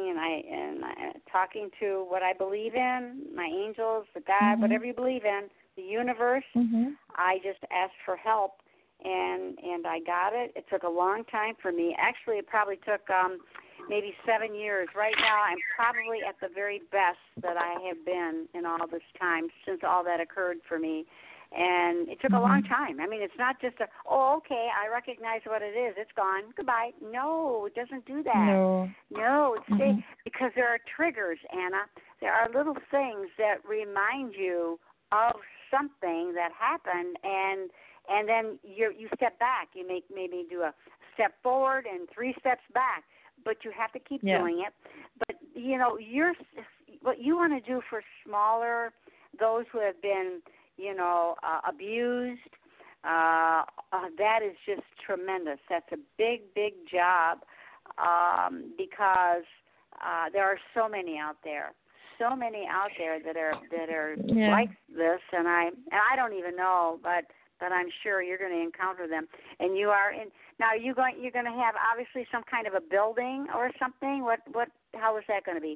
talking to what I believe in, my angels, the God, whatever you believe in, the universe. I just asked for help, and I got it. It took a long time for me. Actually, it probably took maybe 7 years. Right now, I'm probably at the very best that I have been in all this time since all that occurred for me. And it took a long time. I mean, it's not just okay, I recognize what it is. It's gone. Goodbye. No, it doesn't do that. No, it's because there are triggers, Anna. There are little things that remind you of something that happened, and then you step back. You maybe do a step forward and 3 steps back, but you have to keep doing it. But what you want to do for those who have been abused, that is just tremendous. That's a big, big job, because there are so many out there that are like this, and I don't even know, but I'm sure you're going to encounter them. And you are in now. You're going to have obviously some kind of a building or something. How is that going to be?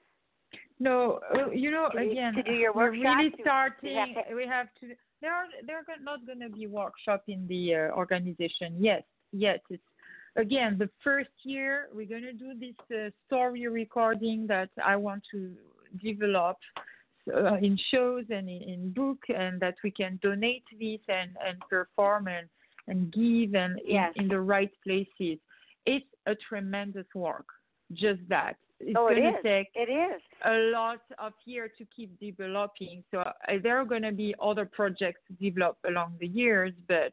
No, again, to do your we're workshop, really starting. We have to. There are not going to be workshop in the organization yet. It's again the first year. We're going to do this story recording that I want to develop in shows and in book, and that we can donate this and perform and give and in the right places. It's a tremendous work. Just that. It's going to take a lot of years to keep developing. So there are going to be other projects to develop along the years, but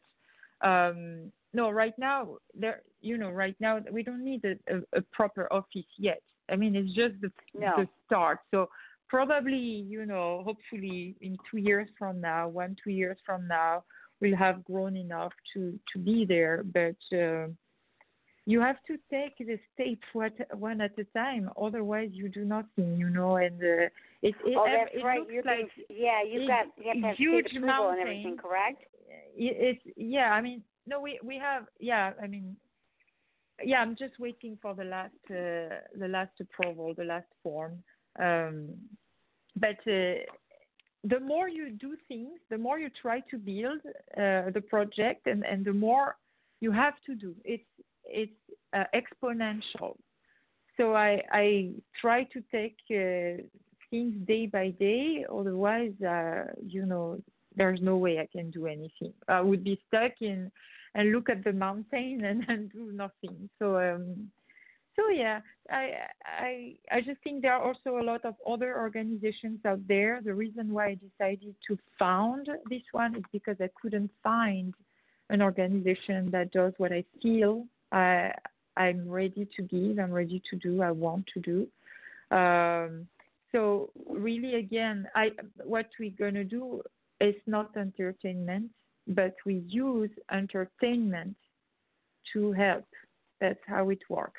no, right now we don't need a proper office yet. I mean, it's just No. the start. So probably, hopefully in 2 years from now, 2 years from now, we'll have grown enough to be there. But you have to take the step one at a time. Otherwise, you do nothing, And that's right. looks You like you have to have huge state approval mountain. and everything, correct? It's yeah. I mean, no, we have yeah. I mean, yeah. I'm just waiting for the last approval, the last form. But the more you do things, the more you try to build the project, and the more you have to do. It's exponential. So I try to take things day by day. Otherwise, there's no way I can do anything. I would be stuck in and look at the mountain and do nothing. So yeah, I just think there are also a lot of other organizations out there. The reason why I decided to found this one is because I couldn't find an organization that does what I feel I'm ready to give, I'm ready to do, I want to do. So really, again, what we're gonna do is not entertainment, but we use entertainment to help. That's how it works.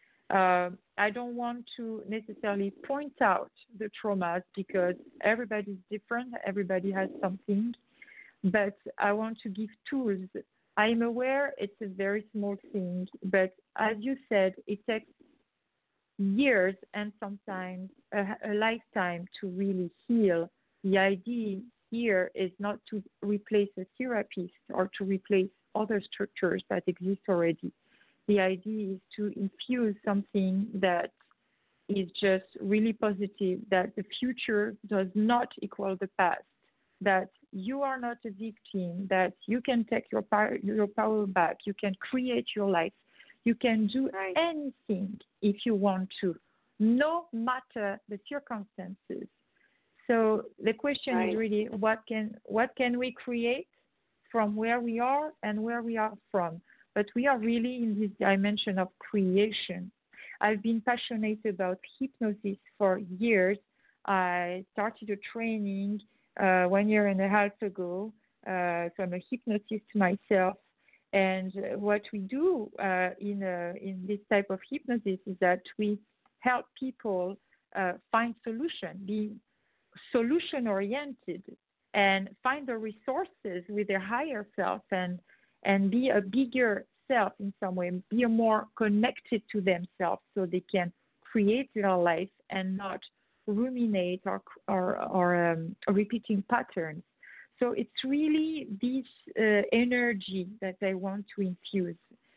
I don't want to necessarily point out the traumas because everybody's different, everybody has something, but I want to give tools. I'm aware it's a very small thing, but as you said, it takes years and sometimes a lifetime to really heal. The idea here is not to replace a therapist or to replace other structures that exist already. The idea is to infuse something that is just really positive, that the future does not equal the past, that you are not a victim, that you can take your power back, you can create your life, you can do anything if you want to, no matter the circumstances. So the question is really what can we create from where we are and where we are from? But we are really in this dimension of creation. I've been passionate about hypnosis for years. I started a training 1 year and a half ago. So I'm a hypnotist myself. And what we do in this type of hypnosis is that we help people find solution, be solution-oriented, and find the resources with their higher self and be a bigger self in some way, be more connected to themselves so they can create their life and not ruminate or repeating patterns. So it's really this energy that I want to infuse,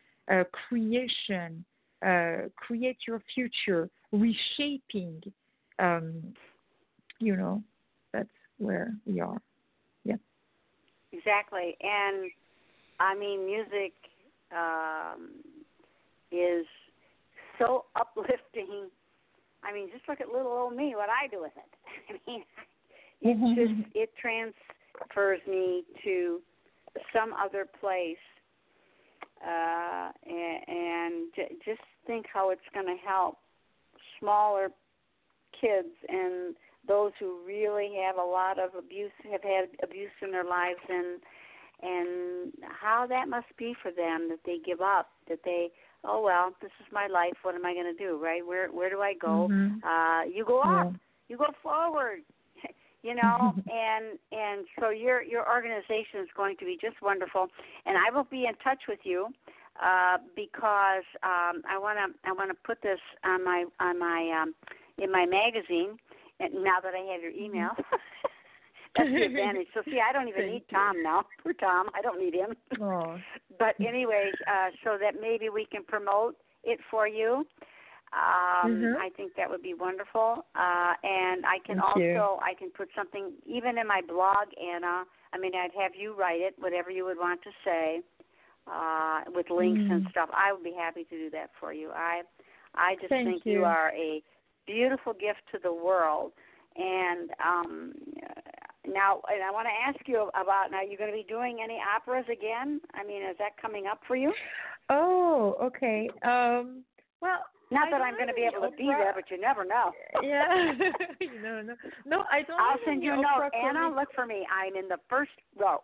creation, create your future, reshaping, that's where we are. Yeah. Exactly. And I mean, music is so uplifting. I mean, just look at little old me, what I do with it. I mean, it transfers me to some other place, and just think how it's going to help smaller kids and those who really have a lot of abuse, have had abuse in their lives, and how that must be for them, that they give up, that they, oh, well, this is my life, what am I going to do, right? Where do I go? You go up, you go forward, and so your organization is going to be just wonderful, and I will be in touch with you because I want to put this on my in my magazine, and now that I have your email. That's the advantage. So, see, I don't even need Tom now. Poor Tom. I don't need him. But anyways, so that maybe we can promote it for you. I think that would be wonderful. And I can I can put something even in my blog, Anna. I mean, I'd have you write it, whatever you would want to say, with links and stuff. I would be happy to do that for you. I just think you are a beautiful gift to the world. And now, and I want to ask you about, now you're going to be doing any operas again? I mean, is that coming up for you? Oh, okay. Well, not I that don't I'm going to be have able any to be there, but you never know. Yeah. No, I don't I'll have send any you a note. opera Anna, look for me. I'm in the first row.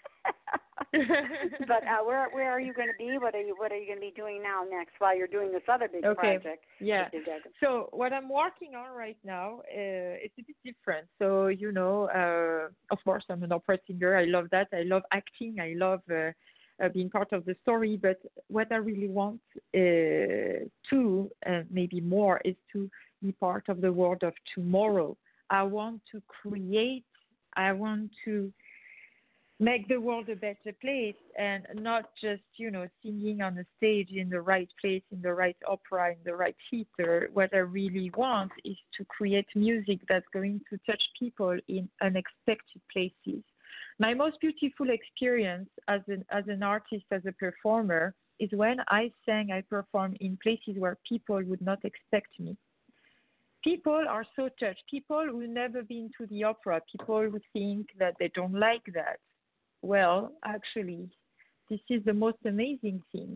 But where are you going to be? What are you going to be doing now next while you're doing this other big project? Yeah. So what I'm working on right now, it's a bit different. So of course I'm an opera singer. I love that. I love acting. I love being part of the story. But what I really want to, maybe more, is to be part of the world of tomorrow. I want to create. I want to make the world a better place, and not just singing on a stage in the right place, in the right opera, in the right theater. What I really want is to create music that's going to touch people in unexpected places. My most beautiful experience as an artist, as a performer, is when I performed in places where people would not expect me. People are so touched. People who've never been to the opera, people who think that they don't like that. Well, actually, this is the most amazing thing.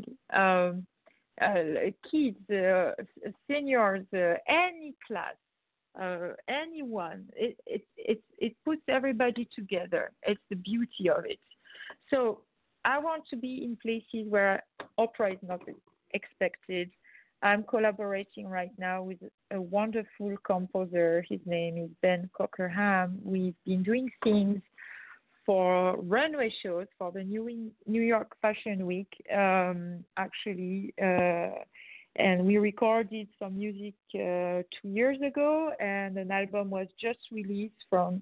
Kids, seniors, any class, anyone, it puts everybody together. It's the beauty of it. So I want to be in places where opera is not expected. I'm collaborating right now with a wonderful composer. His name is Ben Cockerham. We've been doing things for runway shows for the New York Fashion Week, actually. And we recorded some music 2 years ago, and an album was just released from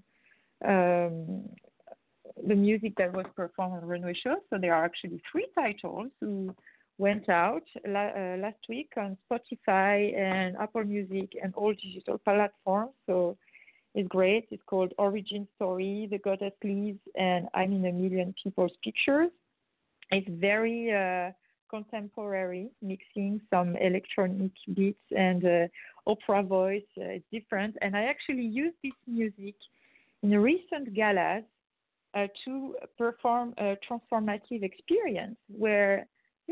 the music that was performed on runway shows. So there are actually 3 titles who went out last week on Spotify and Apple Music and all digital platforms. So it's great. It's called Origin Story, The Goddess Leaves, and I'm in a Million People's Pictures. It's very contemporary, mixing some electronic beats and opera voice. It's different. And I actually used this music in a recent galas to perform a transformative experience where,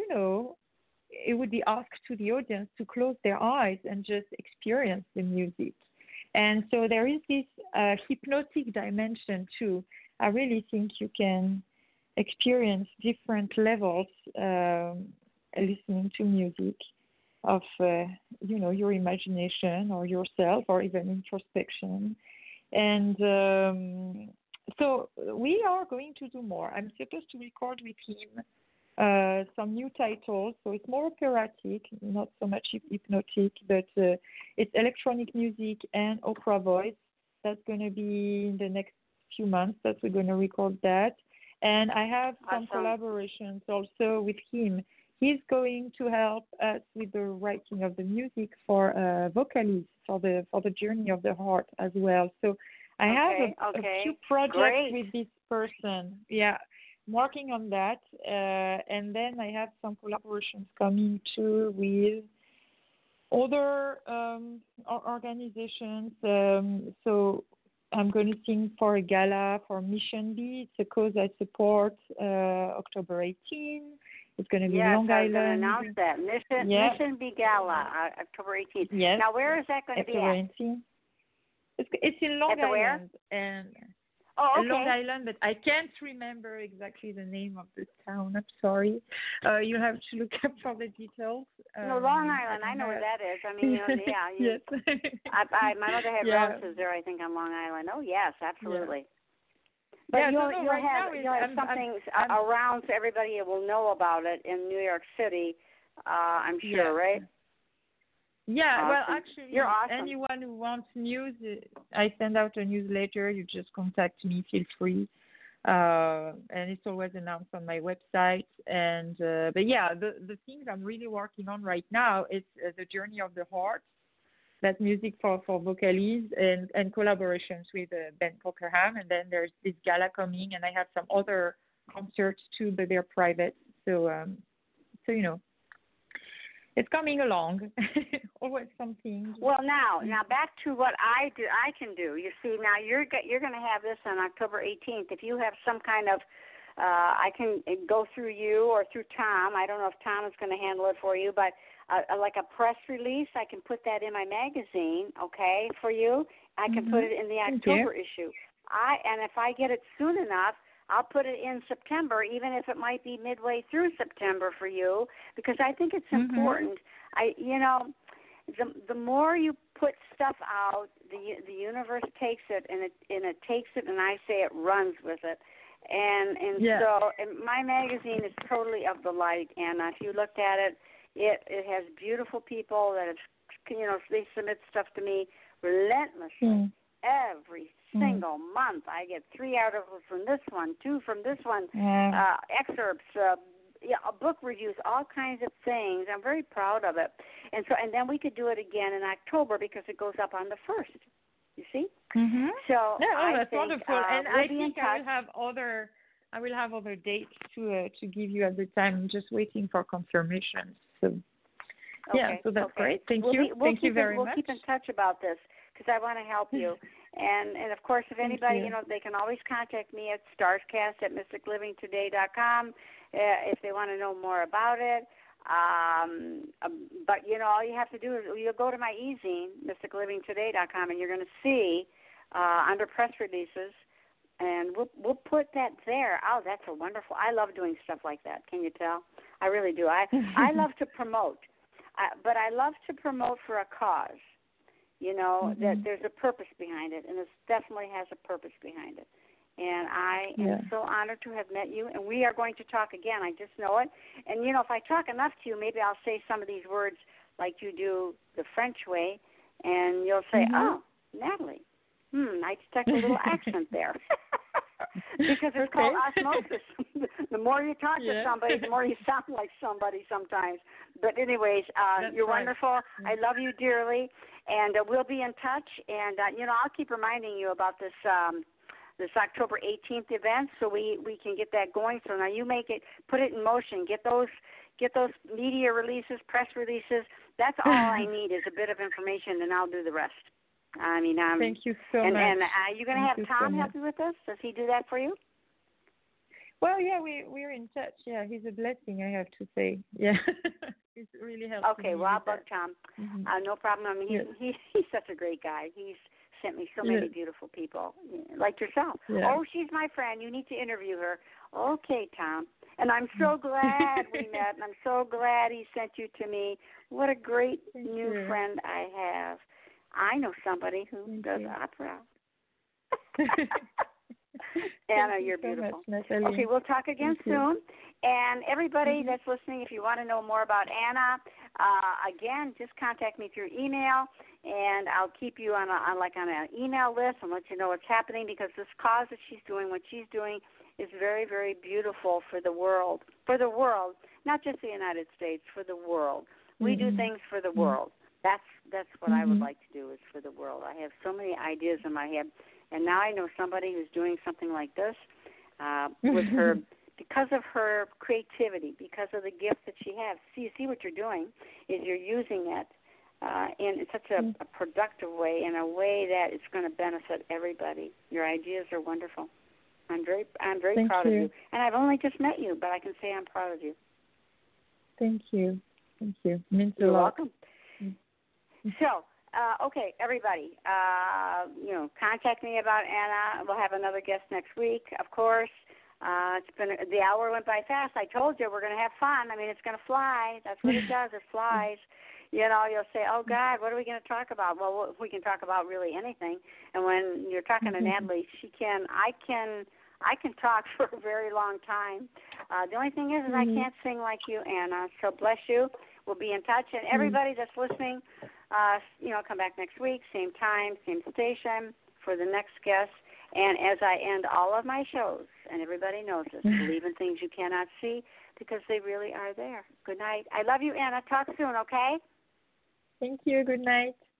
it would be asked to the audience to close their eyes and just experience the music. And so there is this hypnotic dimension too. I really think you can experience different levels listening to music of, your imagination or yourself or even introspection. And so we are going to do more. I'm supposed to record with him some new titles. So it's more operatic, not so much hypnotic, but it's electronic music and opera voice. That's going to be in the next few months that we're going to record that. And I have some collaborations also with him. He's going to help us with the writing of the music for Vocalize, for the Journey of the Heart as well. So I have a few projects with this person. Yeah. I'm working on that, and then I have some collaborations coming too with other organizations. So I'm going to sing for a gala for Mission B. It's a cause I support. October 18. It's going to be Long Island. Yes, I was going to announce that. Mission B Gala, October 18th. Yes. Now, where is that going to be at? It's in Long Island. Where? And okay. Long Island, but I can't remember exactly the name of the town. I'm sorry. You have to look up for the details. No, Long Island. I know where that is. I mean, yes. My mother had relatives there, I think, on Long Island. Oh, yes, absolutely. Yeah. But you'll have something around so everybody will know about it in New York City, I'm sure, right? Yeah, awesome. Well, actually, you're awesome. Anyone who wants news, I send out a newsletter. You just contact me, feel free. And it's always announced on my website. And but yeah, the things I'm really working on right now is the Journey of the Heart. That's music for Vocalize and collaborations with Ben Cockerham. And then there's this gala coming, and I have some other concerts too, but they're private. So it's coming along. Always something. Well, now back to what I can do. You see, now you're going to have this on October 18th. If you have some kind of I can go through you or through Tom. I don't know if Tom is going to handle it for you, but like a press release, I can put that in my magazine, okay, for you. I can put it in the October issue. And if I get it soon enough, I'll put it in September, even if it might be midway through September for you, because I think it's important. The more you put stuff out, the universe takes it, and it takes it, and I say it runs with it. And so my magazine is totally of the light, and if you looked at it, it has beautiful people that have, they submit stuff to me relentlessly every single month. I get 3 articles from this one, 2 from this one, excerpts, book reviews, all kinds of things. I'm very proud of it. And then we could do it again in October because it goes up on the 1st. You see? So that's wonderful. And I think I will have other dates to give you at the time. I'm just waiting for confirmation. So so that's great. Thank you. Thank you very much. We'll keep in touch about this because I want to help you. And of course, if anybody, they can always contact me at starscast@mysticlivingtoday.com if they want to know more about it. But, all you have to do is you'll go to my e-zine, mysticlivingtoday.com, and you're going to see under press releases, and we'll put that there. Oh, that's a wonderful. I love doing stuff like that. Can you tell? I really do. I love to promote, but I love to promote for a cause. That there's a purpose behind it, and this definitely has a purpose behind it. And I am so honored to have met you, and we are going to talk again. I just know it. And, if I talk enough to you, maybe I'll say some of these words like you do the French way, and you'll say, oh, Natalie, I detect a little accent there. Because it's called osmosis. The more you talk to somebody, the more you sound like somebody sometimes. But anyways, you're wonderful. I love you dearly, and we'll be in touch. And, I'll keep reminding you about this this October 18th event so we can get that going. So now you put it in motion. Get those media releases, press releases. That's all I need is a bit of information, and I'll do the rest. Thank you so much. And are you going to have Tom help you with this? Does he do that for you? Well, we're in touch. Yeah, he's a blessing, I have to say. Yeah, he's really helpful. Okay, well, I'll bug Tom. No problem. He's such a great guy. He's sent me so many beautiful people, like yourself. Yeah. Oh, she's my friend. You need to interview her. Okay, Tom. And I'm so glad we met, and I'm so glad he sent you to me. What a great new friend I have. I know somebody who does opera. Anna, you're beautiful. Much, okay, we'll talk again soon. And everybody that's listening, if you want to know more about Anna, again, just contact me through email, and I'll keep you on an email list and let you know what's happening, because this cause that she's doing, what she's doing, is very, very beautiful for the world. For the world, not just the United States, for the world. We do things for the world. That's what I would like to do, is for the world. I have so many ideas in my head, and now I know somebody who's doing something like this with her, because of her creativity, because of the gift that she has. See what you're doing is you're using it in such a productive way, in a way that it's going to benefit everybody. Your ideas are wonderful. I'm very proud of you. And I've only just met you, but I can say I'm proud of you. Thank you. It means a lot. You're welcome. So, okay, everybody, contact me about Anna. We'll have another guest next week, of course. The hour went by fast. I told you we're going to have fun. It's going to fly. That's what it does. It flies. You'll say, oh, God, what are we going to talk about? Well, we can talk about really anything. And when you're talking to Natalie, I can talk for a very long time. The only thing is I can't sing like you, Anna. So bless you. We'll be in touch. And everybody that's listening, come back next week, same time, same station for the next guest. And as I end all of my shows, and everybody knows this, believe in things you cannot see because they really are there. Good night. I love you, Anna. Talk soon, okay? Thank you. Good night.